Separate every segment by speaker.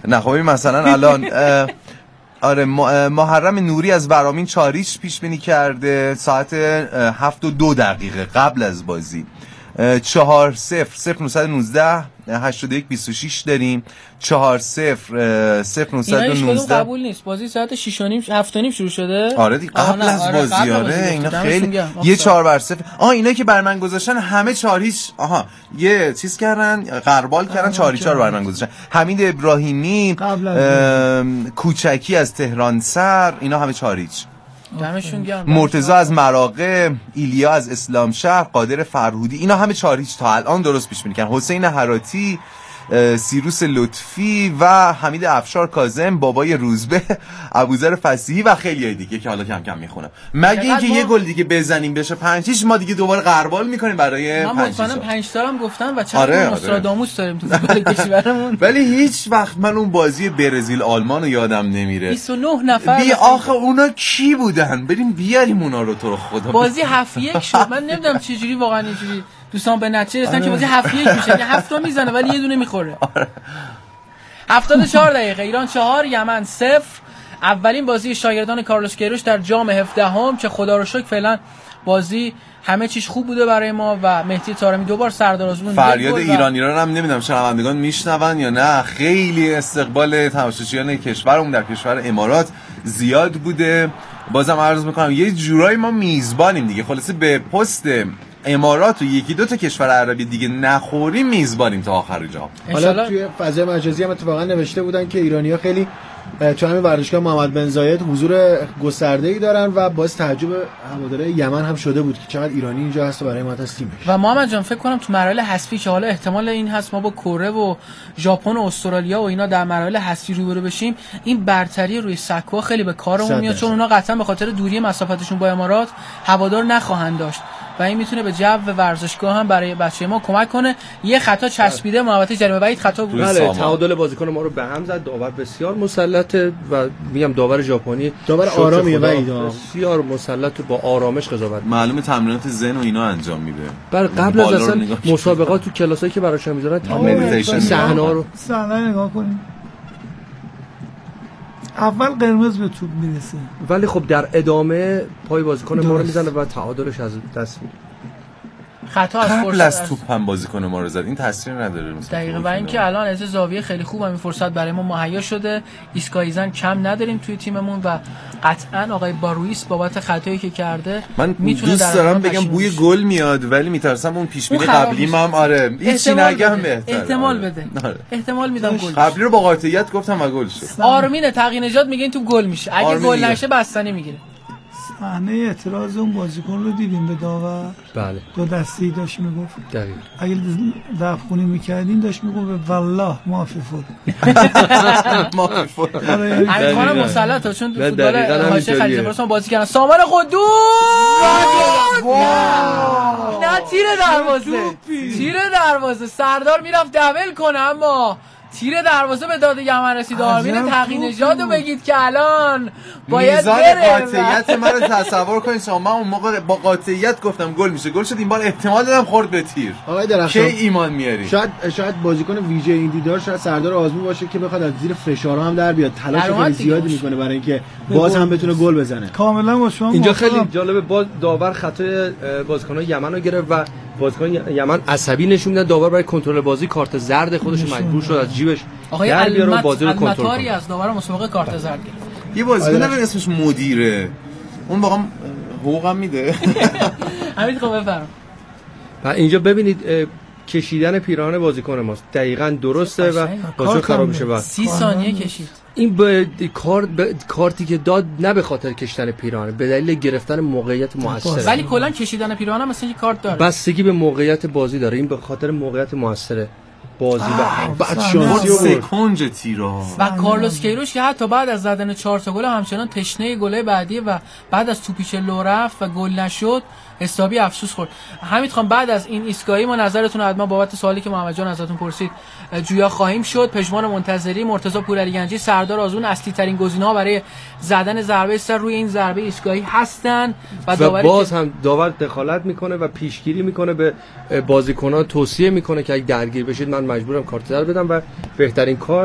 Speaker 1: نه خب مثلا الان آره محرم نوری از ورامین چاریچ پیش بینی کرده ساعت 7:02 قبل از بازی. 4-0 0919 81-26 داریم. 4-0 0919
Speaker 2: قبول نیست. بازی ساعت 6:30 7:30 شروع شده.
Speaker 1: آره دی قبل از بازی. آره اینا خیلی یه 4-0 اینا که بر من گذاشتن همه 4-0 یه چیز کردن غربال کردن 4-4 بر من گذاشتن. حمید ابراهیمی کوچکی از تهران سر اینا همه 4-0. مرتضی از مراغه، ایلیا از اسلام شهر، قادر فرهودی اینا همه 4-0 تا الان درست پیش بینی کردن. حسین هراتی، سیروس لطفی و حمید افشار کاظم، بابای روزبه، ابوذر فصیحی و خیلی دیگه که حالا کم کم میخونم. مگه اینکه یه گل دیگه بزنیم بشه 5-6 ما دیگه دوباره غربال میکنیم برای 5-6.
Speaker 2: من مطمئنم 5 تا هم گفتم و چند تا نوستراداموس داریم تو فوتبال کشورمون.
Speaker 1: ولی هیچ وقت من اون بازی برزیل آلمان رو یادم نمیره.
Speaker 2: 29 نفر
Speaker 1: آخه اونا کی بودن؟ بریم بیاریم اونا رو تو رو خدا.
Speaker 2: بازی 7-1 شد. من نمیدونم چه جوری واقعا اینجوری دوستان به نتیجه رسیدن که بازی 7-1 میشه. یه 7 تا میزنه ولی یه دونه میخوره. 74 دقیقه ایران 4 یمن 0. اولین بازی شاگردان کارلوس کیروش در جام 17 که خدا رو شکر فعلا بازی همه چیز خوب بوده برای ما و مهدی طارمی دوبار سردار آزمون
Speaker 1: فریاد ایران هم نمیدونم شنوندگان میشنون یا نه. خیلی استقبال تماشاچیان کشورمون در کشور امارات زیاد بوده. بازم عرض میکنم یه جورایی ما میزبانیم دیگه. خلاصه به پست امارات و یکی دو تا کشور عربی دیگه نخوریم میزبانیم تا آخر جام.
Speaker 3: حالا توی فضای مجازی هم اتفاقا نوشته بودن که ایرانی‌ها خیلی تو همین ورزشگاه محمد بن زاید حضور گسترده‌ای دارن و باعث تعجب هواداره یمن هم شده بود که چقدر ایرانی اینجا هست و برای ما از تیمش.
Speaker 2: و محمد جان فکر کنم تو مراحل حذفی که حالا احتمال این هست ما با کره و ژاپن و استرالیا و اینا در مراحل حذفی روبرو بشیم، این برتری روی سکوها خیلی به کارمون میاد چون اونا قطعا به خاطر دوری مسافتشون با امارات هوادار نخواهند داشت و این میتونه به جو ورزشگاه هم برای بچه ما کمک کنه. یه خطا چسبیده محوطه جریمه بعید خطا بود.
Speaker 4: بله تعادل بازیکن ما رو به هم زد. داور بسیار مسلطه و میگم داور ژاپنی
Speaker 3: داور آرامیه بعید
Speaker 4: بسیار مسلط با آرامش قضاوت.
Speaker 1: معلومه تمرینات ذهن و اینا انجام میده.
Speaker 4: بر قبل از اصلا مسابقات تو کلاسایی که براش میذارن تمام
Speaker 5: صحنه نگاه کنیم. اول قرمز به توپ میرسه
Speaker 4: ولی خب در ادامه پای بازیکن ما رو میزنه و تعادلش از دست میره.
Speaker 2: خطا از
Speaker 1: قبل از توپ هم بازیکن ما رو زد. این تاثیر نداره
Speaker 2: دقیقاً. و اینکه الان از زاویه خیلی خوب همین فرصت برای ما مهیا شده. ایسکایزن کم نداریم توی تیممون و قطعاً آقای بارویس بابت خطایی که کرده
Speaker 1: من میتونه دوست دارم بگم بوی گل میاد ولی میترسم اون پیش بینی قبلی هم آره هیچی نگم بهتره.
Speaker 2: احتمال بده. احتمال میدم گل.
Speaker 1: قبلی رو با قاطعیت گفتم و گل شد.
Speaker 2: آرمین تقی نژاد میگه این تو گل میشه. اگه گل نشه بستنی میگیره.
Speaker 5: صحنه اعتراض اون بازیکن رو دیدیم به داور.
Speaker 4: بله.
Speaker 5: دو دستی داشت میگفت.
Speaker 4: دقیقاً.
Speaker 5: اگه دفعونی میکردین داشت میگفت والله مافی فوت.
Speaker 1: مافی فوت.
Speaker 2: همین خانم مسلطه چون فوتبال حاشیه خلیج فارس بازی کردن. سامان قدوس. نه تیر دروازه. سردار میرفت دبل کنه اما تیر دروازه به داد یمن رسید. آرمین تقی نژاد رو بگید که الان باید بره.
Speaker 1: قاطعیت من رو تصور کنید شما. من اون موقع با قاطعیت گفتم گل میشه. گل شد. این بار احتمال دادم خورد به تیر.
Speaker 3: آقای درخشان
Speaker 1: کی ایمان میاری؟
Speaker 3: شاید بازیکن ویژه این دیدار شاید سردار آزمون باشه که بخواد از زیر فشارها هم در بیاد. تلاش خیلی زیادی میکنه برای اینکه باز هم بتونه گل بزنه.
Speaker 5: کاملا با شما
Speaker 4: اینجا خیلی جالبه. باز داور خطای بازیکن‌های یمن رو گرفت و بازیکن یمن عصبی نشون داد. داور برای کنترل بازی کارت زرد خودش مجبور شد از جیبش در بیاره و بازی رو کنترل کنه.
Speaker 2: از داور مسابقه کارت زرد گرفت.
Speaker 1: یه بازیکن اسمش مدیره. اون واقعا حقوقم میده.
Speaker 2: همین خب بفرم.
Speaker 4: و اینجا ببینید کشیدن پیراهن بازیکن ماست دقیقاً درسته و بازی خراب میشه. و
Speaker 2: 30 ثانیه کشید.
Speaker 4: این کارتی که داد نه به خاطر کشیدن پیراهن، به دلیل گرفتن موقعیت موثره.
Speaker 2: ولی کلا کشیدن پیراهن مثلا یه کارت داره.
Speaker 4: بستگی به موقعیت بازی داره. این به خاطر موقعیت موثره بازی و بعد شانسی و
Speaker 1: سکنج تیرا.
Speaker 2: و کارلوس کیروش که حتی بعد از زدن 4 تا گل همچنان تشنه گل بعدی و بعد از توپیش لو رفت و گل نشد حسابی افسوس خورد. حمید خان بعد از این ایستگاهی ما نظرتون حتما بابت سوالی که محمد جان ازتون پرسید جویا خواهیم شد. پژمان منتظری، مرتضی پورعلی گنجی، سردار آزمون اصلی ترین گزینه‌ها برای زدن ضربه سر روی این ضربه ایستگاهی هستن
Speaker 4: و باز هم داور دخالت میکنه و پیشگیری میکنه، به بازیکنان توصیه میکنه که اگه درگیر بشید من مجبورم کارت زرد بدم و بهترین کار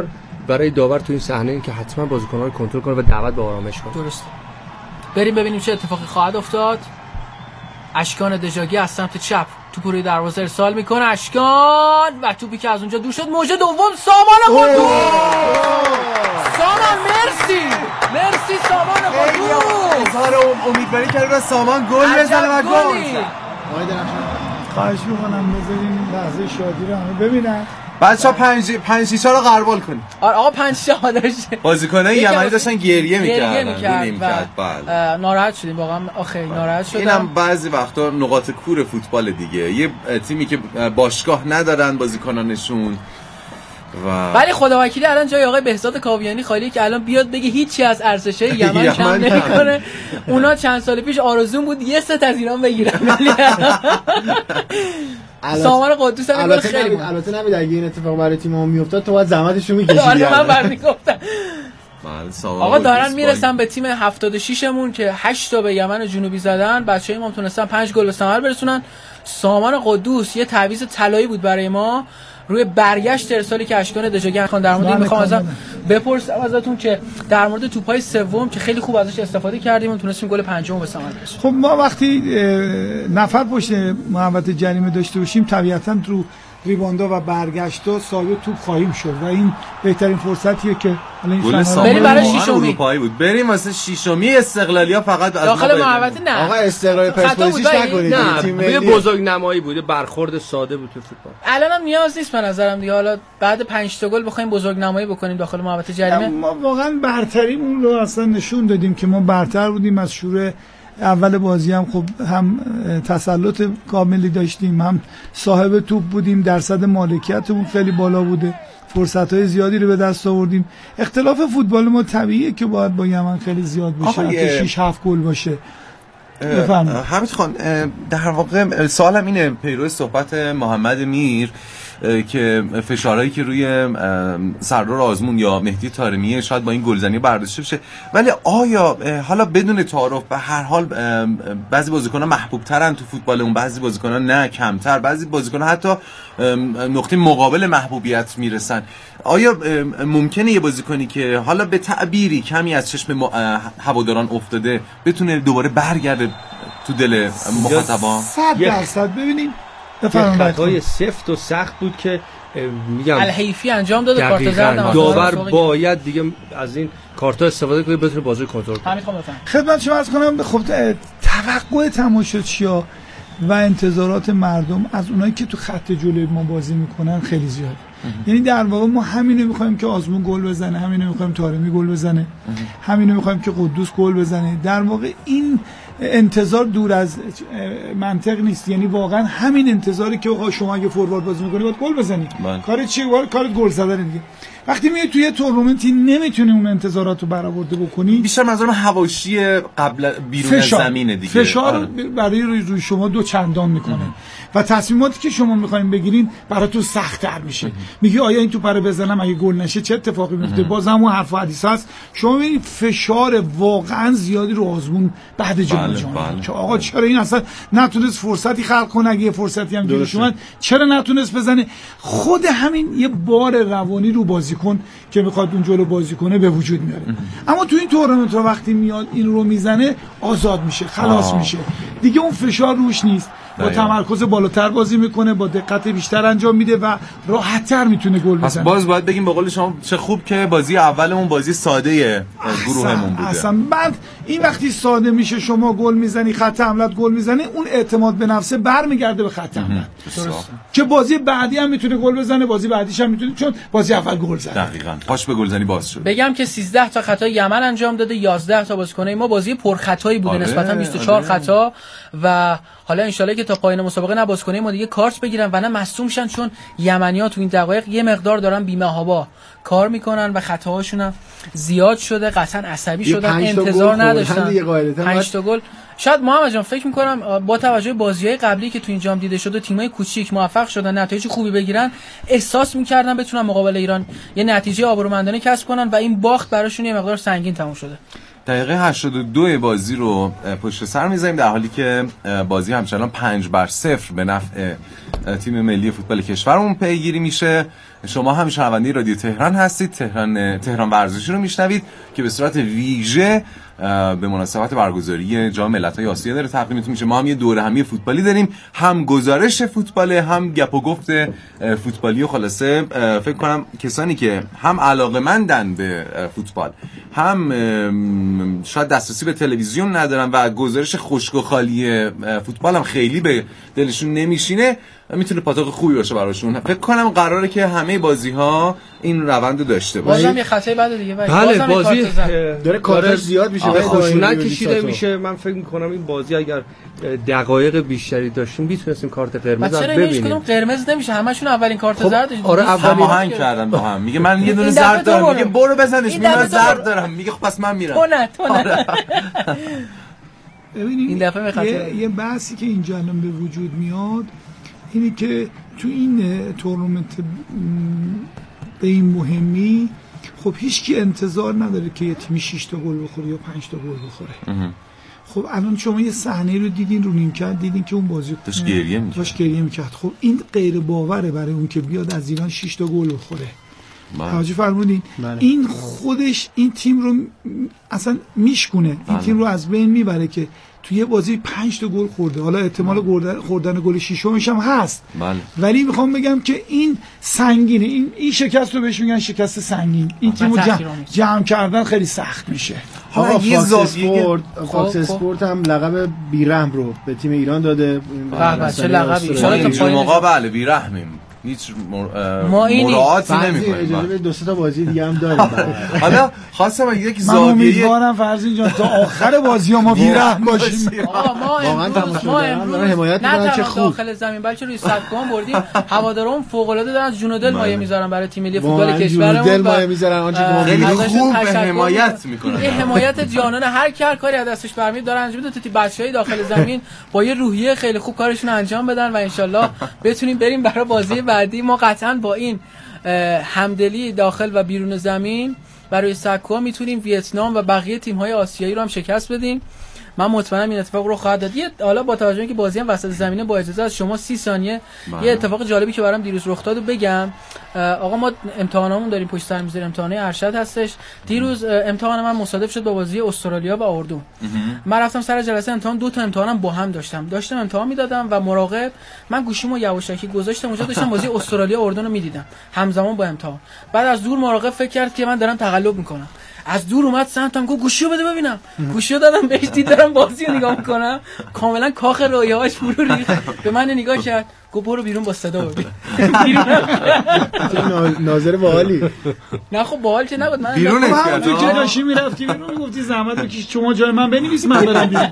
Speaker 4: برای داور تو این صحنه این که حتما بازیکن‌ها رو کنترل کنه و دعوت به آرامش کنه.
Speaker 2: درسته. بریم ببینیم چه اتفاقی خواهد افتاد. اشکان دژاگی از سمت چپ توپ روی دروازه ارسال میکنه. اشکان و توپی که از اونجا دور شد. موج دوم سامان قدوس. سامان مرسی سامان قدوس.
Speaker 1: اظهار امیدواری کردن سامان گل بزنه و گل.
Speaker 5: خواهش می‌کنم بذارین لحظه شادی رو همه ببینن.
Speaker 1: بچه‌ها 5 رو غربال کنید.
Speaker 2: آقا 5 تا داشت.
Speaker 1: بازیکنای یمنی داشتن گریه می‌کردن.
Speaker 2: بله. ناراحت شدیم واقعا. آخه ناراحت شدم.
Speaker 1: اینم بعضی وقتا نقاط کور فوتبال دیگه. یه تیمی که باشگاه ندارن بازیکنانشون
Speaker 2: ولی خداوکیلی الان جای آقای بهزاد کاویانی خالیه که الان بیاد بگه هیچی از ارزش‌های یمن کم نمی‌کنه. اونا چند سال پیش آرزون بود یه ست از ایران بگیرن. سامان قدوس هم گل خیلی
Speaker 3: البته نمید اگه این اتفاق برای تیم ما میافتاد تو باید زحمتش رو می‌کشیدی.
Speaker 2: من برمی گفتم آقا دارن میرسن به تیم 76 مون که 8 تا به یمن جنوبی زدن. بچه‌ها ما تونستن 5 گل به ثمر برسونن. سامان قدوس یه تعویض طلایی بود برای ما روی برگشت ارسالی که اشکان دژاگی خان در مورد این میخوام ازم بپرسم ازتون که در مورد توپای سوم که خیلی خوب ازش استفاده کردیم و تونستیم گل پنجم به ثمر برسونیم.
Speaker 5: خب ما وقتی نفر پشت محوطه جریمه داشته باشیم طبیعتاً رو ریباندا و برگشتا صاحب توپ خواهیم شد و این بهترین فرصتیه که
Speaker 1: گل
Speaker 2: بریم برای شیشمی
Speaker 1: بود. بریم واسه شیشمی. استقلالیا فقط از
Speaker 2: داخل محوطه نه.
Speaker 3: آقا استقلال پرسپولیسیش نکنید.
Speaker 4: تیم ملی بزرگنمایی بوده، برخورد ساده بود تو فوتبال.
Speaker 2: الانم نیاز نیست به نظرم دیگه. حالا بعد 5 تا گل بخوایم بزرگنمایی بکنیم داخل محوطه جریمه.
Speaker 5: ما واقعا برتریمون رو اصلا نشون دادیم که ما برتر بودیم. از شروع اول بازی هم خب هم تسلط کاملی داشتیم، هم صاحب توپ بودیم، درصد مالکیتمون خیلی بالا بوده، فرصت‌های زیادی رو به دست آوردیم. اختلاف فوتبال ما طبیعیه که باید با یمن خیلی زیاد بشه، حتی 6-7 گل باشه.
Speaker 1: حمید خان در واقع سوالم اینه پیرو صحبت محمد میر که فشارهایی که روی سردار آزمون یا مهدی طارمیه شاید با این گلزنی برداشته بشه، ولی آیا حالا بدون تعارف به هر حال بعضی بازیکن‌ها محبوب ترن تو فوتبال اون، بعضی بازیکن‌ها نه کمتر، بعضی بازیکن‌ها حتی نقطه مقابل محبوبیت میرسن، آیا ممکنه یه بازیکنی که حالا به تعبیری کمی از چشم هواداران افتاده بتونه دوباره برگرده تو دل مخاطبان؟
Speaker 5: 100% ببینیم
Speaker 4: خطای سفت و سخت بود که میگم
Speaker 2: الحیفی انجام داد، کارت زرد
Speaker 4: داور باید دیگه از این کارتا استفاده کنه بتونه بازی کنترل کنه.
Speaker 5: خدمت شما عرض کنم خب توقع تماشاگرها و انتظارات مردم از اونایی که تو خط جلوی ما بازی میکنن خیلی زیاده. یعنی در واقع ما همینو میخوایم که آزمون گل بزنه، همینو میخوایم طارمی گل بزنه، همینو میخوایم که قدوس گل بزنه. در واقع این انتظار دور از منطق نیست. یعنی واقعا همین انتظاری که شما اگه فوروارد بازی میکنی باید گل بزنی. کارت چیه؟ کارت گل زدن دیگه. وقتی میای توی تورنمنتی نمیتونی اون انتظارات رو برآورده بکنی،
Speaker 1: بیشتر منظورم حواشی قبل بیرون از زمینه دیگه.
Speaker 5: فشار برای روی شما دو چندان میکنه و تصمیماتی که شما میخواین بگیرین براتون سخت‌تر میشه. میگی آیا این توپ رو بزنم اگه گل نشه چه اتفاقی میفته؟ باز همون حرف و حدیث هست. شما ببینید فشار واقعا زیادی رو آزمون بعد جام جهانی که آقا چرا این اصلا نتونست فرصتی خلق کنه، اگه فرصتی هم جلوش اومد چرا نتونست بزنه؟ خود همین یه بار روانی رو بازیکن که میخواد اون جلو بازی کنه به وجود میاره. اما تو این تورنمنت وقتی میاد این رو میزنه آزاد میشه، خلاص میشه دیگه، اون فشار روش نیست، با تمرکز بالاتر بازی میکنه، با دقت بیشتر انجام میده و راحت‌تر میتونه گل بزنه.
Speaker 1: پس باز باید بگیم به قول شما چه خوب که بازی اولمون بازی ساده گروهمون بوده.
Speaker 5: اصلا بعد این وقتی ساده میشه شما گل میزنی، خط حملت گل میزنه، اون اعتماد به نفسه برمیگرده به خط حملت که بازی بعدی هم میتونه گل بزنه، بازی بعدیش هم میتونه، چون بازی اول گل زد.
Speaker 1: دقیقاً پاش به گلزنی باز شد.
Speaker 2: بگم که 13 تا خطا یمن انجام داده، 11 تا بازیکن ما بازی پر خطایی بوده، نسبتا 24 خطا و حالا ان شاءالله که تا پایان مسابقه نه بازیکنای ما دیگه کارت بگیرن و نه مصدوم شن، چون یمنی‌ها تو این دقایق یه مقدار دارن بی‌محابا کار میکنن و خطاهاشون هم زیاد شده، قطعا عصبی شدن، انتظار نداشتن 5 تا گل. شاید محمد جان فکر می‌کنم با توجه به بازی‌های قبلی که تو این جام دیده شده تیم‌های کوچیک موفق شدن نتایج خوبی بگیرن، احساس می‌کردن بتونن مقابل ایران یه نتیجه آبرومندانه کسب کنن و این باخت براشون یه مقدار سنگین تموم شده.
Speaker 1: دقیقه 82 بازی رو پشت سر می‌ذاریم در حالی که بازی همچنان 5-0 به نفع تیم ملی فوتبال کشورمون پیگیری میشه شما هم شنونده رادیو تهران هستید. تهران ورزشی رو میشنوید که به صورت ویژه به مناسبت برگزاری جام ملت‌های آسیا داره تقدیمتون میشه. ما هم یه دوره همی فوتبالی داریم، هم گزارش فوتبال، هم گپ و گفت فوتبالی و خلاصه فکر کنم کسانی که هم علاقه‌مندن به فوتبال، هم شاید دسترسی به تلویزیون ندارن و گزارش خشک و خالی فوتبال هم خیلی به دلشون نمیشینه، میتونه پاتوق خوبی باشه براشون. فکر کنم قراره که همه بازی‌ها این روند داشته باشه.
Speaker 2: بازم یه خطای بعد دیگه
Speaker 4: بله بازی
Speaker 3: داره کارش زیاد میشه،
Speaker 4: به خشونت کشیده میشه. من فکر می‌کنم این بازی اگر دقایق بیشتری داشتیم میتونستیم کارت قرمز هم ببینیم.
Speaker 2: چرا قرمز نمیشه؟ همشون اولین کارت زرد.
Speaker 4: آره اولین
Speaker 1: هماهنگ کردن با هم. میگه من یه دونه زرد دارم، میگه برو بزنش. میگه من زرد دارم، میگه خب پس من میرم.
Speaker 2: تو نه.
Speaker 5: ببینید
Speaker 2: این دفعه
Speaker 5: یه بحثی که اینجا الان به وجود میاد اینه که تو این تورنمنت به این مهمی خب هیچکی انتظار نداره که یه تیمی 6 تا گل بخوره یا 5 تا گل بخوره. خب الان شما یه صحنه رو دیدین رو نیمکت، دیدین که اون بازی
Speaker 1: داشت گریه میکرد.
Speaker 5: خب این غیر باوره برای اون که بیاد از ایران 6 تا گل بخوره. توجه فرمودین؟ این خودش این تیم رو اصلا میشکونه، این تیم رو از بین میبره که توی بازی 5 تا گل خورده. حالا احتمال خوردن گل ششمش هم هست، ولی میخوام بگم که این سنگینه. این شکست رو بهش میگن شکست سنگین. این تیم رو جمع کردن خیلی سخت میشه.
Speaker 3: حالا فاکس اسپورت هم لقب بیرحم رو به تیم ایران داده.
Speaker 2: چه لقبی؟
Speaker 1: ان شاء الله موقع بله بیرحمیم، هیچ مراعاتی نمی‌کنیم.
Speaker 3: اجازه به 2 تا بازی دیگه هم داریم.
Speaker 1: حالا خواستم یک
Speaker 5: زاویه امیدوارم فرضین جان تا آخر بازی‌ها ما بیرحم باشیم.
Speaker 2: ما امروز حمایت می‌کنن که خوب داخل زمین بلکه روی سبکام بردیم. هواداران فوق‌العاده دارن از جون و دل مایه می‌ذارن برای تیم ملی فوتبال کشورمون.
Speaker 3: دل مایه می‌ذارن آنچه که ما
Speaker 1: خیلی خوب به حمایت می‌کنن.
Speaker 2: این حمایت جانانه، هر کاری از دستش برمیاد داره انجام میده تا بچه‌های داخل زمین با یه روحیه خیلی خوب کارشون انجام بدن و انشالله بتونیم بریم برای بازی بعدی. ما قطعاً با این همدلی داخل و بیرون زمین برای سکوها میتونیم ویتنام و بقیه تیم‌های آسیایی رو هم شکست بدیم. من مطمئنم این اتفاق رو خواهد داد. حالا با توجه به اینکه بازی هم وسط زمینه، با اجازه از شما 30 ثانیه یه اتفاق جالبی که برام دیروز رخ داد بگم. آقا ما امتحانامون داریم پشت سر می‌ذاریم، امتحانات ارشد هستش. دیروز امتحان من مصادف شد با بازی استرالیا و اردن. من رفتم سر جلسه امتحان، 2 تا امتحانم با هم داشتم امتحان میدادم و مراقب من گوشیمو یواشکی گذاشتم اونجا، داشتم بازی استرالیا اردن رو میدیدم همزمان با امتحان. بعد از دور مراقب فکر کرد که من دارم تقلب میکنم، از دور اومد سمتم گفت گوشیو بده ببینم. گوشیو دادم بهش، دید دارم بازی رو نگاه میکنم، کاملا کاخ رویاهاش فرو ریخت. به من نگاه کرد گفت برو بیرون با صدا ببین.
Speaker 3: ناظر باحالی.
Speaker 2: نه خب باحال که نبود. من
Speaker 1: بیرونش
Speaker 5: کرد تو که داشتی میرفتی بیرون میگفتی زحمت بکش شما جای من بنویس من برم بیرون.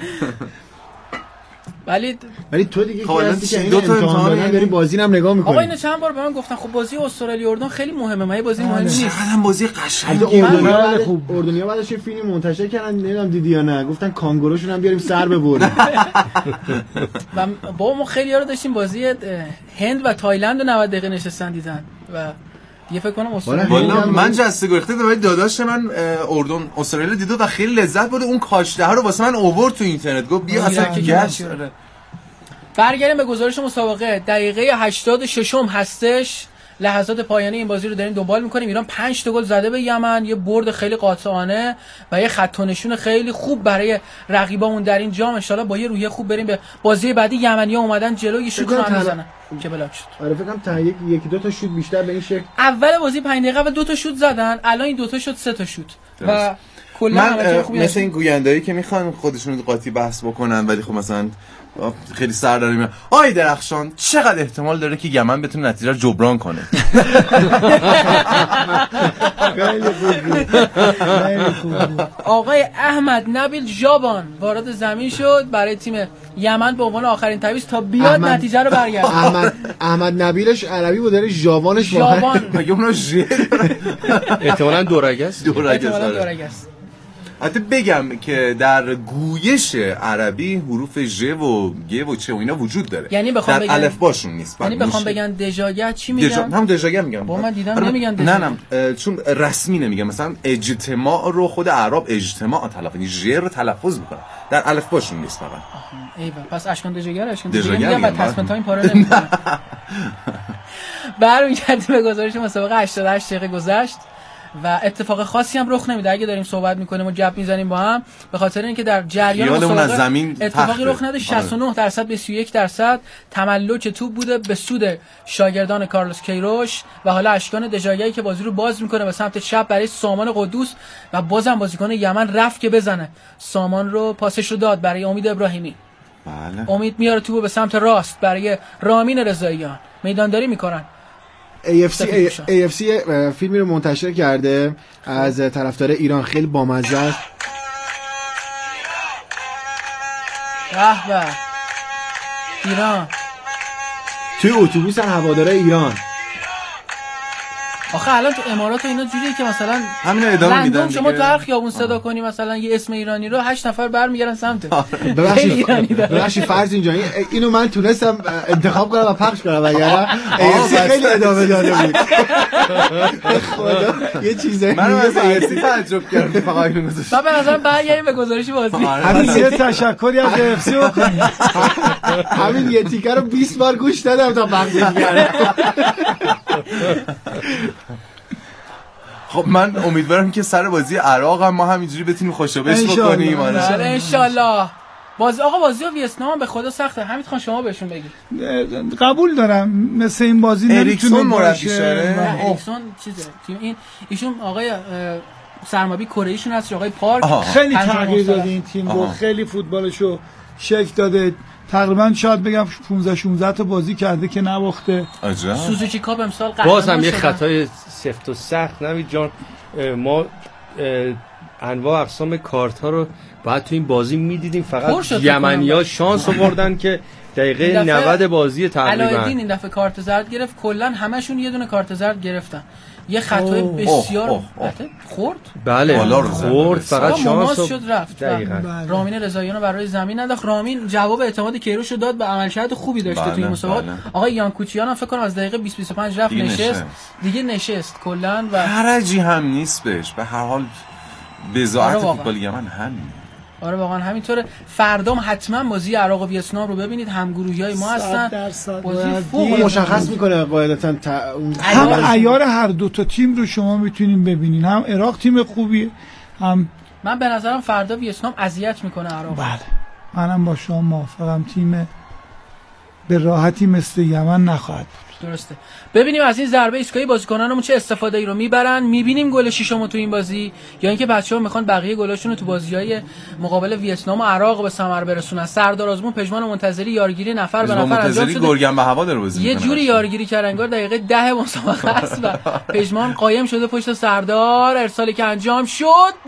Speaker 3: ولی تو دیگه که هستی که این امتحان داری بازی هم نگاه میکنی.
Speaker 2: آقا اینو چند بار به من گفتن. خب بازی استرالیا اردن خیلی مهمه، من بازی مهمی نیست.
Speaker 1: چقدرم بازی قشنگه.
Speaker 3: اردنیا بعدش یه فیلم منتشر کردن، نمیدونم دیدی یا نه، گفتن کانگوروشون هم بیاریم سر ببریم.
Speaker 2: و با ما خیلی ها رو داشتیم بازی هند و تایلند رو 90 دقیقه نشستن دیدن و یه فکر کنم
Speaker 1: استرالیا. من جسته گریخته ولی داداش من اردن استرالیا دیده و خیلی لذت برد. اون کاشته ها رو واسه من آورد تو اینترنت، گفت بیا اصلا گشت.
Speaker 2: برگردیم به گزارش مسابقه. دقیقه 86 هستش، لحظات پایانی این بازی رو داریم دنبال میکنیم. ایران 5 تا گل زده به یمن، یه برد خیلی قاطعانه و یه خط و نشون خیلی خوب برای رقیبامون در این جام. ان شاءالله با یه روحیه خوب بریم به بازی بعدی. یمنی‌ها اومدن جلو، یه شوت هم میزنن که بلاک شد.
Speaker 3: آره فکر کنم تا یکی دو تا شوت بیشتر به این شکل.
Speaker 2: اول بازی 5 دقیقه اول 2 تا شوت زدن، الان این 2 تا شد 3 تا شوت. و
Speaker 1: کلا مثل این گویندهایی که میخوان خودشون رو قاطی بحث بکنن ولی خب مثلا خیلی سر داریم. آی درخشان چقدر احتمال داره که یمن بتونه نتیجه رو جبران کنه؟
Speaker 2: آقای احمد نبیل ژابان وارد زمین شد برای تیم یمن به عنوان آخرین تعویض تا بیاد نتیجه رو برگردونه.
Speaker 3: احمد نبیلش عربی بود، داره ژاوانش
Speaker 1: مگه اونها ژ
Speaker 4: احتمالاً دورگه است.
Speaker 1: حتی بگم که در گویش عربی حروف ژ و گ و چ و اینا وجود داره،
Speaker 2: یعنی
Speaker 1: در الفباشون نیست.
Speaker 2: یعنی بخوام بگن دژاگه چی میگن؟
Speaker 1: هم دژاگه میگن.
Speaker 2: با من دیدم نمیگن دژاگه.
Speaker 1: نه چون رسمی نمیگن. مثلا اجتماع رو خود اعراب اجتماع تلفظ، یعنی ژ رو تلفظ میکنن، در الفباشون نیست فقط.
Speaker 2: ایول، پس اشکان دژاگه میگن و تصمیم تا این پاره نمیکنن. برمیگردیم به گزارش مسابقه. 88 دقیقه گذشت و اتفاق خاصی هم رخ نمیده اگه داریم صحبت میکنیم و گپ میزنیم با هم، به خاطر اینکه در جریان مسابقه اتفاقی رخ نده. 69% به 31% تملک توپ بوده به سود شاگردان کارلوس کیروش و حالا اشکان دژاگه‌ای که بازی رو باز میکنه به سمت چپ برای سامان قدوس و بازم بازیکن یمن رفت که بزنه، سامان رو پاسش رو داد برای امید ابراهیمی.
Speaker 1: بله.
Speaker 2: امید میاره توپو به سمت راست برای رامین رضاییان، میدانداری میکنن.
Speaker 3: AFC فیلمی رو منتشر کرده از طرفدار ایران، خیلی بامزه است.
Speaker 2: به ایران
Speaker 3: توی اتوبوس هواداره ایران.
Speaker 2: آخه الان تو امارات و اینا جوریه که مثلا
Speaker 1: همین ادامه میدن دیگه.
Speaker 2: شما تو هر خیابون صدا کنی مثلا یه اسم ایرانی رو 8 نفر برمیگردن سمت.
Speaker 3: ببخشید فرض اینجا اینو من تونستم انتخاب کنم و پخش کنم، وگرنه خیلی ادامه داده بود. خدا یه چیزایی
Speaker 1: من از AFC تعجب کردم فقط اینو گذاشت.
Speaker 2: من به نظرم برگردیم به گزارش بازی.
Speaker 5: همین یه تشکری از AFC بکنیم.
Speaker 3: همین یه تیکه رو 20 بار گوش دادم تا پخشش کردم.
Speaker 1: خب من امیدوارم که سر بازی عراق هم ما همینجوری بتونیم خوشوبش بکنیم.
Speaker 2: ان شاءالله. بازی ویتنام به خدا سخته. حمید خان شما بهشون بگید.
Speaker 5: قبول دارم مثل این بازی نمیتونه
Speaker 1: مربیشه.
Speaker 2: اریکسون چیزه تیم ایشون آقای سرمربی کره ایشون هست، آقای پارک.
Speaker 5: خیلی تغییر داده این تیم رو، خیلی فوتبالشو شکل داده. تقریبا شاید بگم 15-16 تا بازی کرده که نباخته.
Speaker 1: عجب.
Speaker 2: سوزوکی کاپ امسال قهرمان
Speaker 4: باز هم یه خطای سفت و سخت. نوید جان ما انواع اقسام کارت ها رو باید تو این بازی میدیدیم، فقط یمنی‌ها شانس آوردن که دقیقه 90 بازی تقریبا
Speaker 2: علایالدین این دفعه کارت زرد گرفت، کلا همشون یه دونه کارت زرد گرفتن. یه خطای بسیار خورد.
Speaker 4: بله خورد، فقط شانس
Speaker 2: شد رفت. رامین رضاییان برای زمین انداخت. رامین جواب اعتماد کیروش رو داد، به عملکرد خوبی داشته توی مسابقات. آقای یانکوچیان هم فکر کنم از دقیقه 20-25 رفت نشست کلا و
Speaker 1: حرجی هم نیست بهش. به هر حال بضاعت فوتبال یمن همین.
Speaker 2: آره واقعا همینطوره. فردام حتما بازی عراق و ویتنام رو ببینید، همگروهی‌های ما هستن.
Speaker 3: بازی فوق مشخص میکنه قاعدتاً
Speaker 5: هم عیار هر دو تا تیم رو شما میتونین ببینین. هم عراق تیم خوبی، هم
Speaker 2: من به نظرم فردا ویتنام اذیت میکنه عراق.
Speaker 5: بله منم با شما موافقم، تیم به راحتی مثل یمن نخواهد بود.
Speaker 2: درسته. ببینیم از این ضربه ایستگاهی بازیکنانمون چه استفاده‌ای رو میبرن. میبینیم گل ششم تو این بازی یا اینکه بچه‌ها میخوان بقیه گلاشون رو تو بازی‌های مقابل ویتنام و عراق به ثمر برسونن. سردار آزمون پژمان منتظری یارگیری نفر به نفر انجام شده.
Speaker 1: گرگن به هوا داره بازی
Speaker 2: یه جوری یارگیری کرد انگار دقیقه 10 مسابقه است و پژمان قایم شده پشت سردار. ارسالی که انجام شد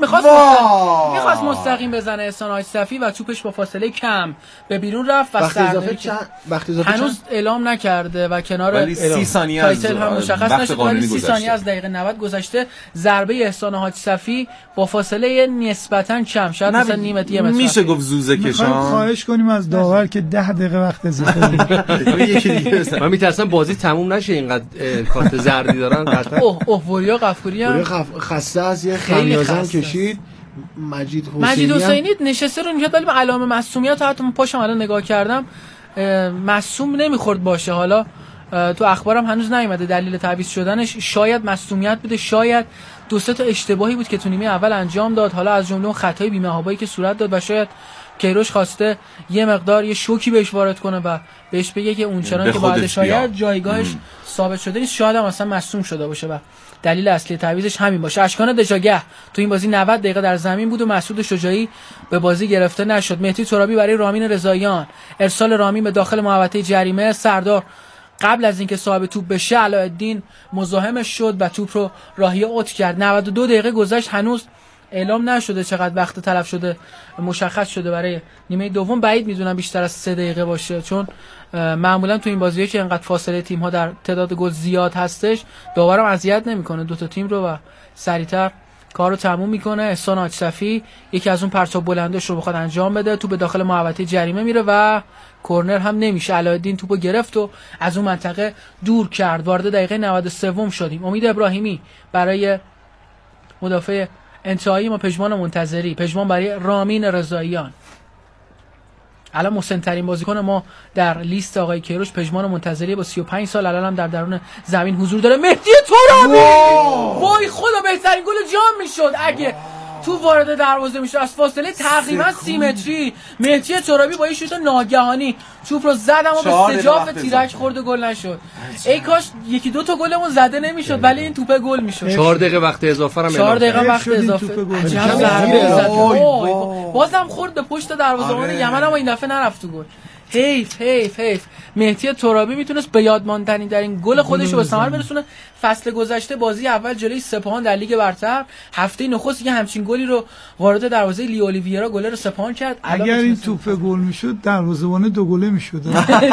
Speaker 2: میخواست مستقیم بزنه احسان آصفی و توپش با فاصله کم به بیرون رفت و
Speaker 3: سردار
Speaker 2: هنوز اعلام نکرده و کنار
Speaker 1: 30 ثانیه
Speaker 2: تایتل هم مشخص نشد، ولی 30 ثانیه از دقیقه 90 گذشته. ضربه احسان حاج صفی با فاصله نسبتا کم، شاید مثلا نیم متر
Speaker 1: میشه گفت زوزه کشان.
Speaker 5: خواهش کنیم از داور که 10 دقیقه وقت اضافه بده.
Speaker 4: من میترسم بازی تموم نشه اینقدر کارت زردی دارن.
Speaker 2: اوه وریا غفوری هم
Speaker 3: خسته از یه خمیازه کشید.
Speaker 2: مجید حسینی نشسته رو اینجا، ولی به علامه معصومیت حتی من پاشم الان نگاه کردم معصوم نمیخورد باشه. حالا تو اخبارم هنوز نیومده دلیل تعویض شدنش. شاید مصدومیت بوده، شاید 2-3 تا اشتباهی بود که تو نیمه اول انجام داد، حالا از جمله اون خطای بی‌محابایی که صورت داد و شاید کیروش خواسته یه مقدار یه شوکی بهش وارد کنه و بهش بگه که اون چنان که باید شاید جایگاهش ثابت شده نیست، شاید هم اصلا مصدوم شده باشه و دلیل اصلی تعویضش همین باشه. اشکان دژاگه تو این بازی 90 دقیقه در زمین بود و مسعود شجاعی به بازی گرفته نشد. مهدی ترابی برای رامین رضاییان، ارسال رامین به داخل محوطه جریمه. سردار قبل از اینکه صاحب توپ بشه علایالدین مزاحمش شد و توپ رو راهی اوت کرد. 92 دقیقه گذشت، هنوز اعلام نشده چقدر وقت تلف شده، مشخص شده برای نیمه دوم. بعید میدونم بیشتر از 3 دقیقه باشه، چون معمولا تو این بازی‌ها که انقدر فاصله تیم‌ها در تعداد گل زیاد هستش داورم اذیت نمی‌کنه دو تا تیم رو و سریعتر کارو تموم میکنه. احسان آصفی یکی از اون پرتاب بلندش رو بخواد انجام بده، تو به داخل محوطه جریمه میره و کورنر هم نمیشه. علایالدین توپو گرفت و از اون منطقه دور کرد. وارد دقیقه 93 شدیم. امید ابراهیمی برای مدافع انتهایی ما پژمان منتظری، پژمان برای رامین رضاییان. الان مسن‌ترین بازیکن ما در لیست آقای کیروش پژمان منتظری با 35 سال الان هم در درون زمین حضور داره. مهدی ترابی وای خدا بهترین گل جام میشد اگه تو وارد دروازه میشه از فاصله تقریبا 30 متری. مهدی ترابی با این شوت ناگهانی توپ رو زدم و به استجاف تیرک خورد و گل نشد. ای کاش یکی دو تا گلمون زده نمیشد ولی این توپ گل میشد.
Speaker 4: 4 دقیقه وقت اضافه هم
Speaker 2: 4 دقیقه وقت اضافه عجب ضربه زد. بازم خورد به پشت دروازه‌بان یمن اما این دفعه نرفت تو گل. حیف مهدی ترابی میتونست به یاد ماندنی در این گل خودش رو به ثمر برسونه. فصل گذشته بازی اول جلوی سپاهان در لیگ برتر هفته نخست یه همچین گلی رو وارد دروازه لی اولیویرا گل رو سپاهان کرد.
Speaker 5: اگر این توپ گل میشد دروازه‌بان 2 گله میشد.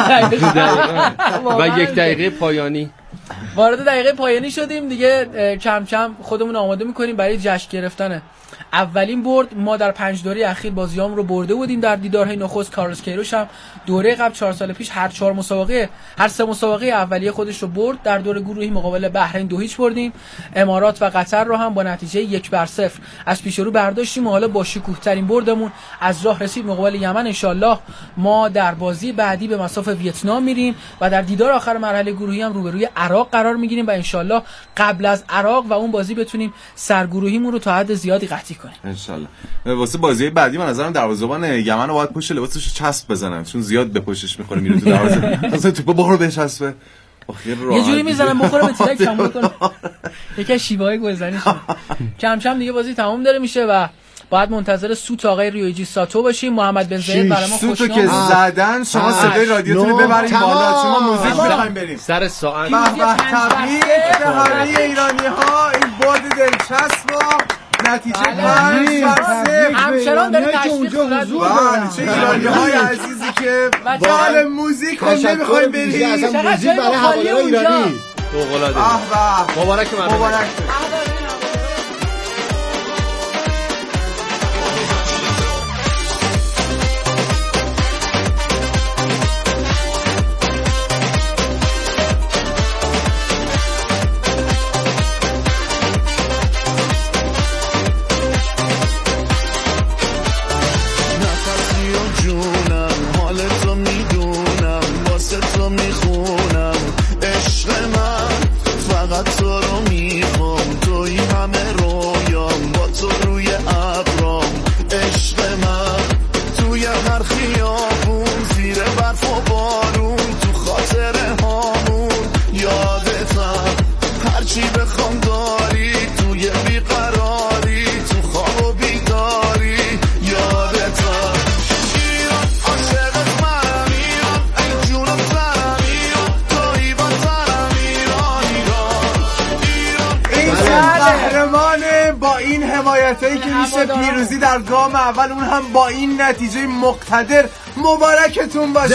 Speaker 4: و 1 دقیقه پایانی
Speaker 2: وارد دقیقه پایانی شدیم دیگه. کم کم خودمون آماده میکنیم برای جشن گرفتن اولین برد. ما در 5 دوره اخیر بازیام رو برده بودیم در دیدارهای نخست. کارلوس کیروش هم دوره قبل 4 سال پیش هر 3 مسابقه اولیه خودش رو برد. در دور گروهی مقابل بحرین 2-0 بردیم. امارات و قطر رو هم با نتیجه 1-0 از پیش رو برداشتیم و حالا با شکوه‌ترین بردمون از راه رسید مقابل یمن. انشالله ما در بازی بعدی به مصاف ویتنام میریم و در دیدار آخر مرحله گروهی هم روبروی عراق قرار میگیریم و انشالله قبل از عراق و اون بازی بتونیم سرگروهیمون رو تا حد زیادی قطعی کنیم
Speaker 1: انشالله. واسه بازی بعدی من نظرم دروازه‌بان یمن رو باید پشت لباسش رو چسب بزنن چون زیاد به پشتش میخوره میره تو دروازه. اصلا توپ بارو بچسبه
Speaker 2: یه جوری میزنم بخوره به تیرک کم بکنه. یکی از شیوه‌های گلزنیش. کم کم دیگه بازی تموم داره میشه و باید منتظر سوت آقای ریویجی ساتو باشیم. محمد بن زاید برای ما خوشنام
Speaker 1: سوتو که زدن شما صدای رادیوتون رو ببرید بالا چون ما موزیک می‌خوایم بریم
Speaker 4: سر ساعت.
Speaker 1: تبریک به همه ایرانی‌ها این برد دلچسب و نتیجه 5-0
Speaker 2: همچنان داره تشویق صورت
Speaker 1: می‌کنه. چه ایرانی‌های عزیزی که با موزیک هم نمی‌خوایم بریم.
Speaker 3: اصلا موزیک برای هوادارهای ایرانی
Speaker 4: فوق‌العاده.
Speaker 1: مبارک حمایتایی که میشه پیروزی در گام اول اون هم با این نتیجه مقتدر. مبارکتون باشه.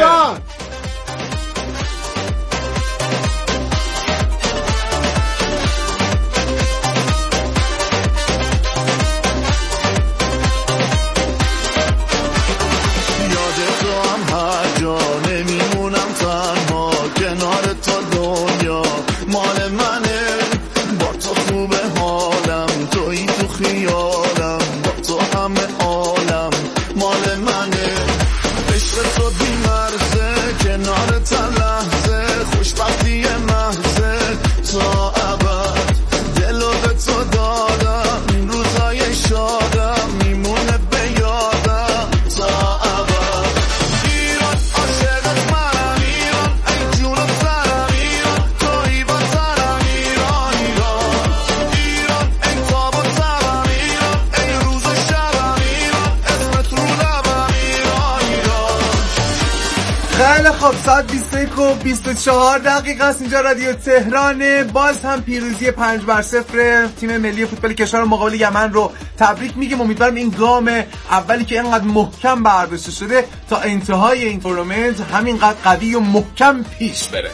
Speaker 1: خب ساعت 21 و 24 دقیقه است. اینجا رادیو تهرانه. باز هم پیروزی 5-0 تیم ملی فوتبال کشور مقابل یمن رو تبریک میگیم. امیدوارم این گام اولی که اینقدر محکم برداشته شده تا انتهای این تورنمنت همینقدر قوی و محکم پیش بره.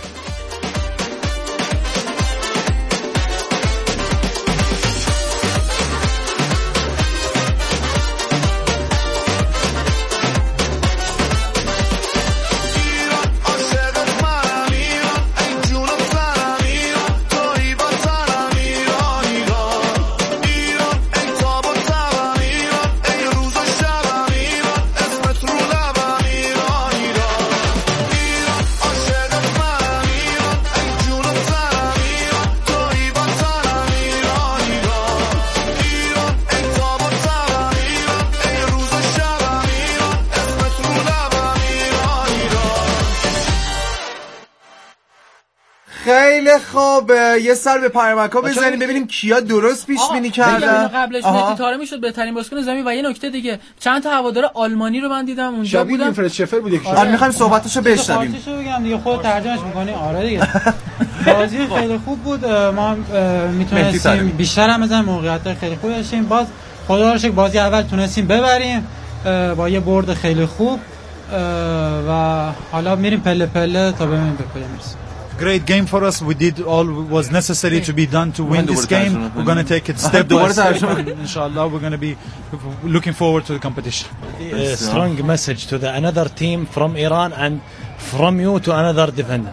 Speaker 1: خیلی خوب، یه سر به پیامک‌ها بزنیم ببینیم کیا درست پیش بینی کردن.
Speaker 2: قبلش مهدی طارمی شد بهترین بازیکن زمین و یه نکته دیگه چند تا هوادار آلمانی رو من دیدم اونجا بودن.
Speaker 3: فرد شفر بود.
Speaker 1: آره می‌خوایم صحبتاشو بشنویم.
Speaker 6: خاطرشو بگم دیگه، خود ترجمهش می‌کنی. آره دیگه بازی خیلی خوب بود. ما میتونستیم بیشتر هم بزنیم، موقعیت خیلی خوبی داشتیم. باز خدا رو شکر بازی اول تونستیم ببریم با یه برد خیلی خوب و حالا میریم پله پله تا ببینیم به کجا میرسیم.
Speaker 7: Great game for us. We did all was necessary to be done to win this game. We're going to take it step by step. Inshallah, we're going to be looking forward to the competition.
Speaker 8: A strong message to the another team from Iran and from you to another defender.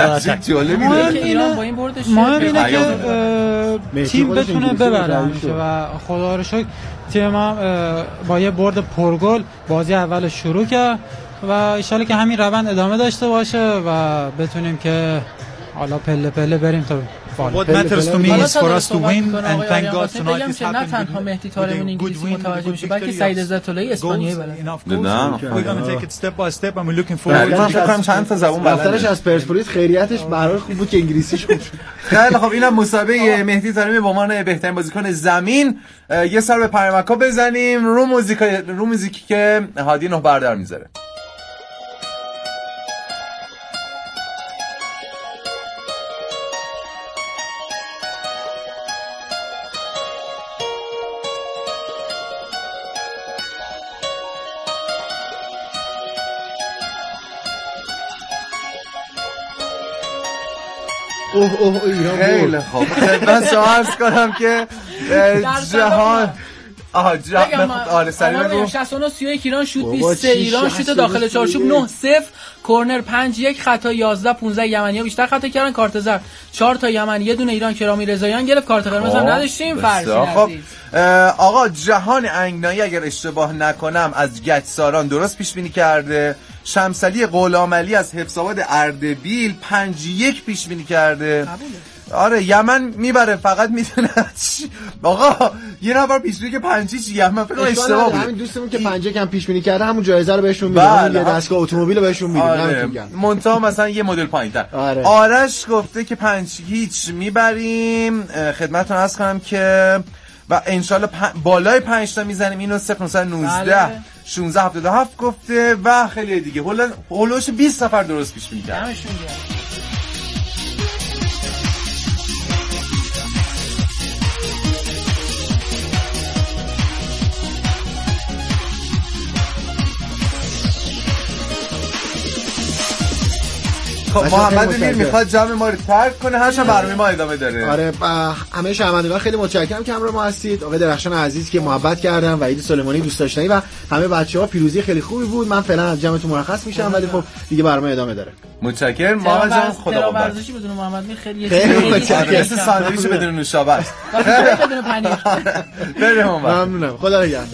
Speaker 6: مهم اینه که تیم بتونه ببره و خدا رو شکر تیم ما با یه برد پرگل بازی اول شروع کرد و ان شاءالله که همین روند ادامه داشته باشه و بتونیم که حالا پله پله بریم تا
Speaker 7: What matters to me is for us to win and thank God tonight is
Speaker 2: نه تنها مهدی طارمی انگلیسی متوجه میشه بلکه سعید عزت‌اللهی اسپانیایی بلده.
Speaker 7: We're going to take it step by step and we're looking forward.
Speaker 1: من فکر کنم چند تا زبون
Speaker 3: بلده. از پرسپولیس خیریتش برای خوب بود که انگلیسیش خوب شد.
Speaker 1: خیلی خب اینم مسابقه مهدی طارمی به عنوان بهترین بازیکن زمین. یه سر به پیامک‌ها بزنیم رو موزیکی که هادی نه بردار میذاره.
Speaker 3: ایران
Speaker 1: خیلی خوب. من شما عرض کنم که جهان آره سریع بگو
Speaker 2: 69-31 ایران شوت 23 ایران شوت داخل چارچوب 9-0 کورنر 5-1 خطا 11-15 یمنی‌ها بیشتر خطا کردن کارت زرد 4 تا یمنی یه دونه ایران کرامی رضاییان گرفت کارت قرمز هم نداشتیم فرضی.
Speaker 1: خب آقا جهان انگنایی اگر اشتباه نکنم از گچساران درست پیش بینی کرده. شمسعلی غلامعلی از حفظ‌آباد اردبیل 5-1 پیش بینی کرده. آره یمن میبره فقط میتونه. آقا یه نفر پیش بینی که 5 یمن فکر کنم اشتباه بود.
Speaker 3: همین دوستمون که 5 کم پیش بینی کرده همون جایزه رو بهشون میدن، یه دستگاه اتومبیل رو بهشون میدن.
Speaker 1: آره. منتها مثلا یه مدل پایین‌تر. آره. آرش گفته که 5-0 میبریم. خدمتتون عرض کنم که و انشالله بالای 5 تا میزنیم. اینو 0919 1677 گفته و خیلی دیگه. هولوش 20 نفر درست پیش بینی کرد. خب محمد میر میخواد جمع ما رو ترک کنه، هرچند برنامه ما ادامه داره.
Speaker 3: آره همه شهروندان خیلی متشکرم که همراه ما هستید. آقای درخشان عزیز که محبت کردن و عید سلیمانی دوست داشتنی و همه بچه‌ها پیروزی خیلی خوبی بود. من فعلا از جمعتون مرخص میشم ولی خب دیگه برنامه ادامه داره.
Speaker 1: متشکرم محمد جان، خدا
Speaker 2: ورزشی بدون محمد میر خیلی
Speaker 3: متشکرم.
Speaker 1: ساندویچ بدون نوشابه است.
Speaker 2: بدون پنیر.
Speaker 1: بریم
Speaker 3: ممنونم. خدا نگهدار.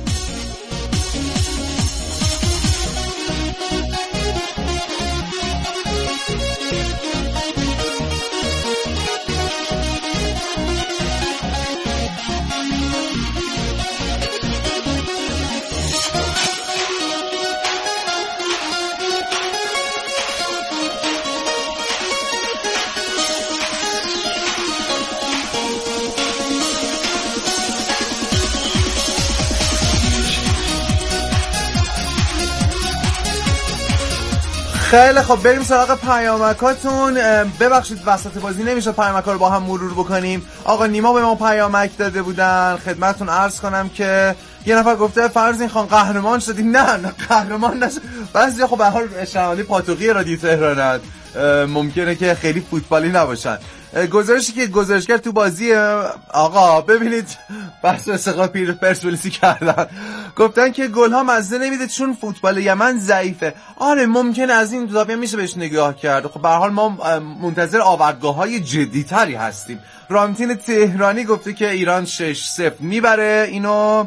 Speaker 1: خیلی خب بریم سراغ پیامکاتون. ببخشید وسط بازی نمیشه پیامکا رو با هم مرور بکنیم. آقا نیما به ما پیامک داده بودن، خدمتتون عرض کنم که یه نفر گفته فرض این خان قهرمان شدی. نه قهرمان نشد. بعضی خب به هر حال شنونده پاتوقی رادیو تهرانن، ممکنه که خیلی فوتبالی نباشن. گزارشی که گزارشگر تو بازی آقا ببینید بحث استقلال پرسپولیسی کردن، گفتن که گل ها مزه نمیده چون فوتبال یمن ضعیفه. آره ممکنه از این زاویه میشه بهش نگاه کرد. خب به هر حال ما منتظر آورگاه‌های جدی‌تری هستیم. رامتین تهرانی گفته که ایران 6-0 میبره. اینو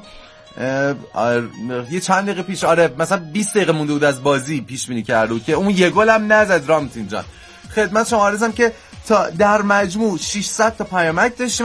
Speaker 1: یه چند دقیقه پیش مثلا 20 دقیقه مونده بود از بازی پیش بینی کرده که اون یه گل هم نزد رامتین جان. خدمت شما عرضم که تا در مجموع 600 تا پیامک داشتیم.